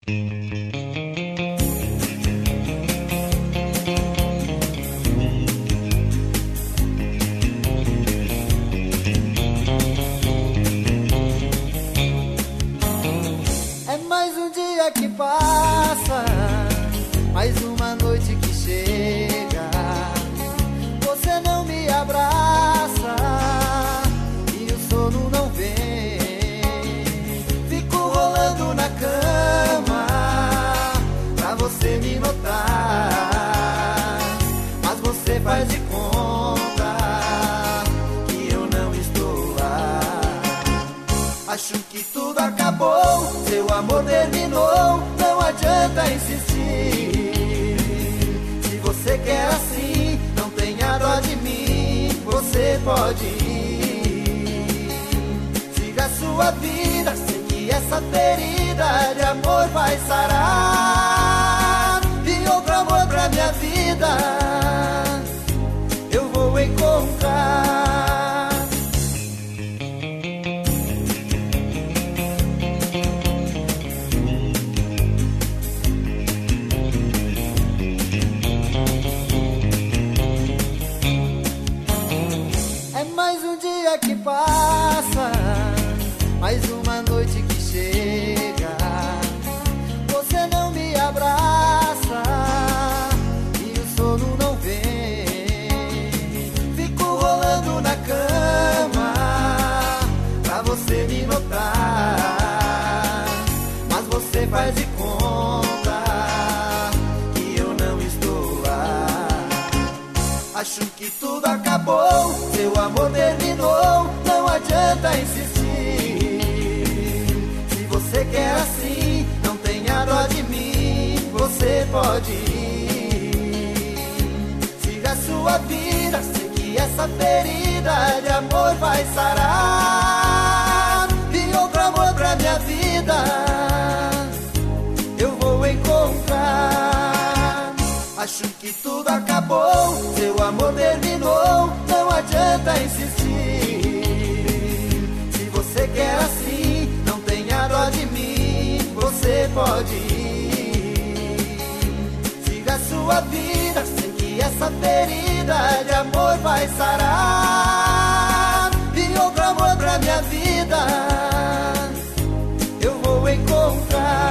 É mais um dia que passa, mais uma noite que chega. Você não me abraça e o sono não vem. Fico rolando na cama pra você me notar, mas você faz de conta que eu não estou lá. Acho que tudo acabou, seu amor terminou, não adianta insistir. Se você quer assim, não tenha dó de mim, você pode ir. Siga sua vida, sei que essa ferida de amor vai sarar. E outro amor pra minha vida eu vou encontrar. Mais um dia que passa, mais uma noite que chega. Você não me abraça e o sono não vem. Fico rolando na cama pra você me notar, mas você faz de conta que eu não estou lá. Acho que tudo acabou, seu amor terminou, não adianta insistir. Se você quer assim, não tenha dó de mim, você pode ir. Siga sua vida, sei que essa ferida de amor vai sarar. E outro amor pra minha vida eu vou encontrar. Acho que tudo acabou, seu amor terminou, não adianta insistir. Se você quer assim, não tenha dó de mim, você pode ir. Siga sua vida, sei que essa ferida de amor vai sarar. E outro amor pra minha vida eu vou encontrar.